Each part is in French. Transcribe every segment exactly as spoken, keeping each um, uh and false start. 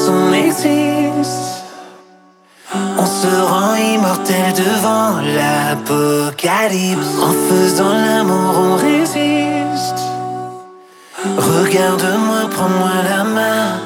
laisse, on existe. On se rend immortel devant l'apocalypse. En faisant l'amour, on résiste. Regarde-moi, prends-moi la main.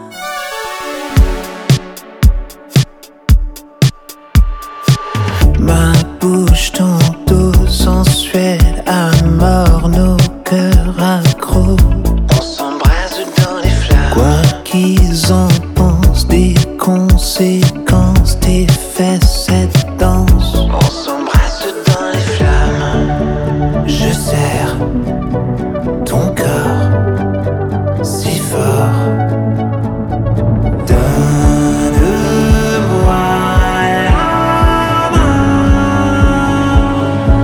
Ma bouche, ton dos sensuel à mort, nos cœurs accros. On s'embrasse dans les flammes. Quoi qu'ils en pensent des conséquences des fesses, cette danse. On s'embrasse dans les flammes. Je serre ton corps si fort. Donne-moi la main.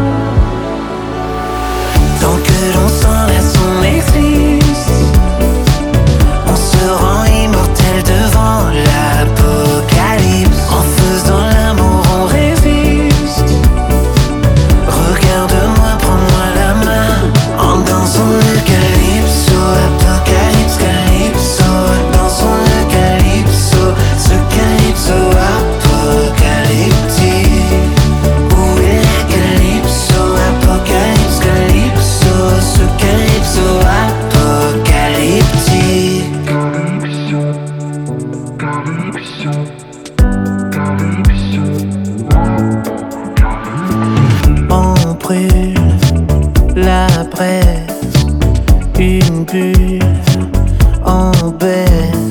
Tant que l'on s'enlace, on existe. On se rend immortel devant l'apocalypse. En faisant l'amour, on résiste. Regarde-moi, prends-moi la main. En dansant le calypso, apocalypse, calypso. Dansons le calypso, ce calypso apocalyptique. Où est le calypso, apocalypse, calypso. Ce calypso apocalyptique. On brûle la braise, une bulle en baisse.